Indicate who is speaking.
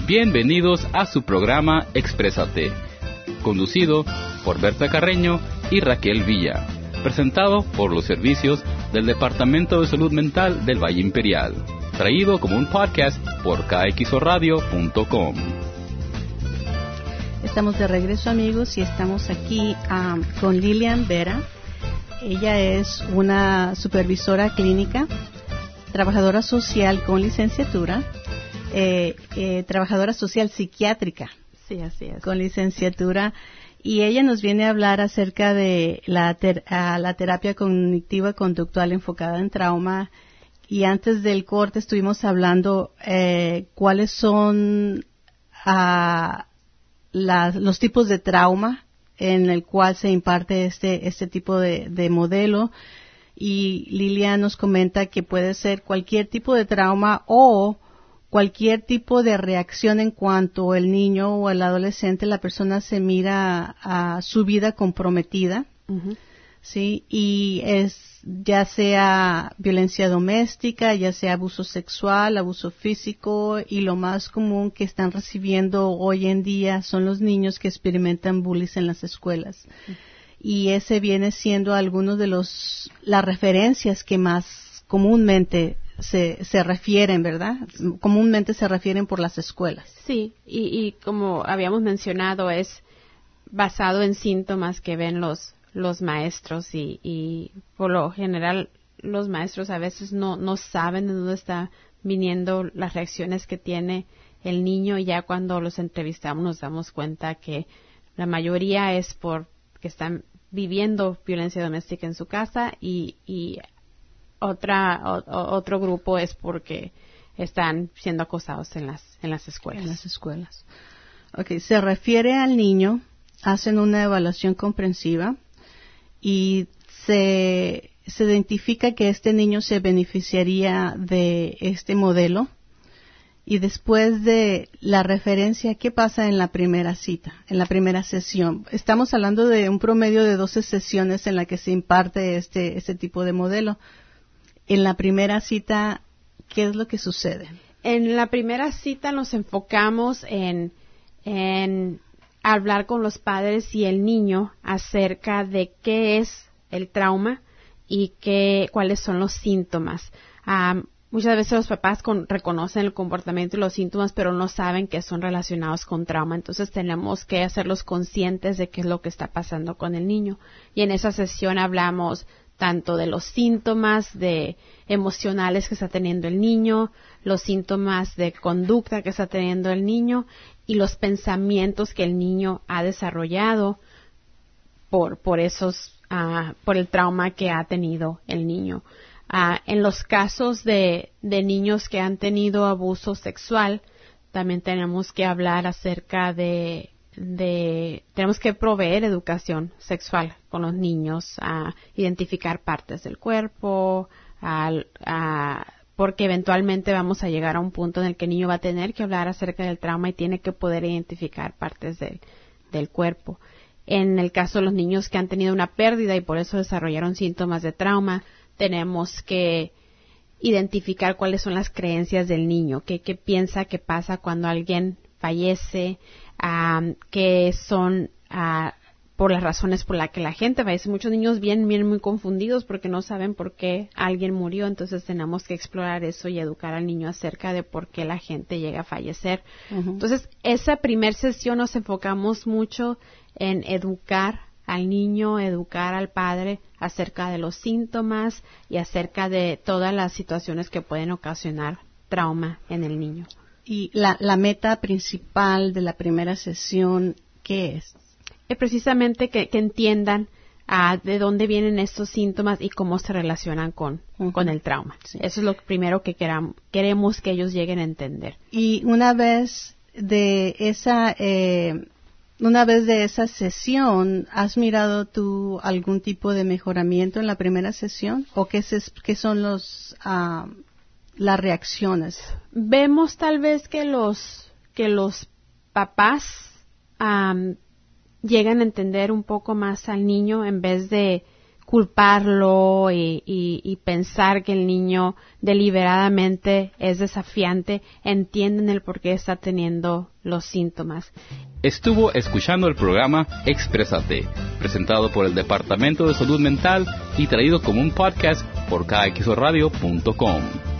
Speaker 1: Bienvenidos a su programa Exprésate, conducido por Berta Carreño y Raquel Villa, presentado por los servicios del Departamento de Salud Mental del Valle Imperial, traído como un podcast por kxoradio.com.
Speaker 2: Estamos de regreso, amigos, y estamos aquí con Lilian Vera. Ella es una supervisora clínica, trabajadora social con licenciatura, trabajadora social psiquiátrica,
Speaker 3: sí, así es,
Speaker 2: con licenciatura, y ella nos viene a hablar acerca de la terapia cognitiva conductual enfocada en trauma. Y antes del corte estuvimos hablando cuáles son los tipos de trauma en el cual se imparte este tipo de modelo. Y Lilia nos comenta que puede ser cualquier tipo de trauma o cualquier tipo de reacción en cuanto el niño o el adolescente, la persona se mira a su vida comprometida, uh-huh. ¿Sí? Y es ya sea violencia doméstica, ya sea abuso sexual, abuso físico, y lo más común que están recibiendo hoy en día son los niños que experimentan bullying en las escuelas. Uh-huh. Y ese viene siendo algunos de las referencias que más comúnmente se refieren, ¿verdad? Comúnmente se refieren por las escuelas.
Speaker 3: Sí, y como habíamos mencionado, es basado en síntomas que ven los maestros y por lo general los maestros a veces no saben de dónde está viniendo las reacciones que tiene el niño, y ya cuando los entrevistamos nos damos cuenta que la mayoría es porque están viviendo violencia doméstica en su casa y otro grupo es porque están siendo acosados en las escuelas.
Speaker 2: En las escuelas. Okay, se refiere al niño, hacen una evaluación comprensiva y se identifica que este niño se beneficiaría de este modelo. Y después de la referencia, ¿qué pasa en la primera cita, en la primera sesión? Estamos hablando de un promedio de 12 sesiones en la que se imparte este tipo de modelo. En la primera cita, ¿qué es lo que sucede?
Speaker 3: En la primera cita nos enfocamos en hablar con los padres y el niño acerca de qué es el trauma y cuáles son los síntomas. Muchas veces los papás reconocen el comportamiento y los síntomas, pero no saben que son relacionados con trauma. Entonces tenemos que hacerlos conscientes de qué es lo que está pasando con el niño. Y en esa sesión hablamos tanto de los síntomas emocionales que está teniendo el niño, los síntomas de conducta que está teniendo el niño y los pensamientos que el niño ha desarrollado por el trauma que ha tenido el niño. En los casos de niños que han tenido abuso sexual, también tenemos que hablar acerca tenemos que proveer educación sexual con los niños, identificar partes del cuerpo, porque eventualmente vamos a llegar a un punto en el que el niño va a tener que hablar acerca del trauma y tiene que poder identificar partes del cuerpo. En el caso de los niños que han tenido una pérdida y por eso desarrollaron síntomas de trauma, tenemos que identificar cuáles son las creencias del niño, qué piensa que pasa cuando alguien fallece, que son por las razones por las que la gente fallece. Muchos niños vienen muy confundidos porque no saben por qué alguien murió, entonces tenemos que explorar eso y educar al niño acerca de por qué la gente llega a fallecer. Uh-huh. Entonces, esa primer sesión nos enfocamos mucho en educar al niño, educar al padre acerca de los síntomas y acerca de todas las situaciones que pueden ocasionar trauma en el niño.
Speaker 2: Y la meta principal de la primera sesión, ¿qué es?
Speaker 3: Es precisamente que entiendan de dónde vienen estos síntomas y cómo se relacionan con el trauma. Sí. Eso es lo primero que queremos que ellos lleguen a entender.
Speaker 2: Y una vez de esa sesión, ¿has mirado tú algún tipo de mejoramiento en la primera sesión? ¿O qué son las reacciones?
Speaker 3: Vemos tal vez que los papás llegan a entender un poco más al niño en vez de culparlo y pensar que el niño deliberadamente es desafiante, entienden el por qué está teniendo los síntomas.
Speaker 1: Estuvo escuchando el programa Exprésate, presentado por el Departamento de Salud Mental y traído como un podcast por kxoradio.com.